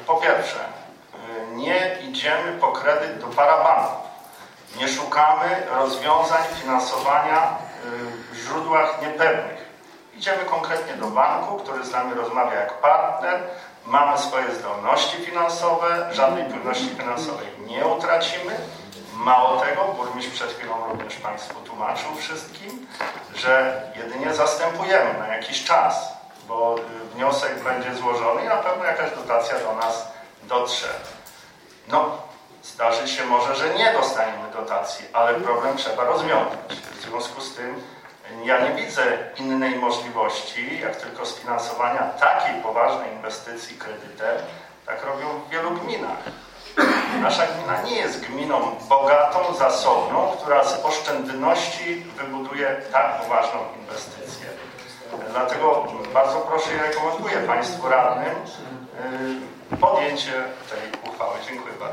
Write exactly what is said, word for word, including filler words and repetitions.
Po pierwsze, nie idziemy po kredyt do parabanków. Nie szukamy rozwiązań finansowania w źródłach niepewnych. Idziemy konkretnie do banku, który z nami rozmawia jak partner. Mamy swoje zdolności finansowe, żadnej płynności finansowej nie utracimy. Mało tego, burmistrz przed chwilą również Państwu tłumaczył wszystkim, że jedynie zastępujemy na jakiś czas, bo wniosek będzie złożony i na pewno jakaś dotacja do nas dotrze. No, zdarzy się może, że nie dostaniemy dotacji, ale problem trzeba rozwiązać. W związku z tym ja nie widzę innej możliwości, jak tylko sfinansowania takiej poważnej inwestycji kredytem. Tak robią w wielu gminach. Nasza gmina nie jest gminą bogatą, zasobną, która z oszczędności wybuduje tak poważną inwestycję. Dlatego bardzo proszę i rekomenduję Państwu radnym podjęcie tej uchwały. Dziękuję bardzo.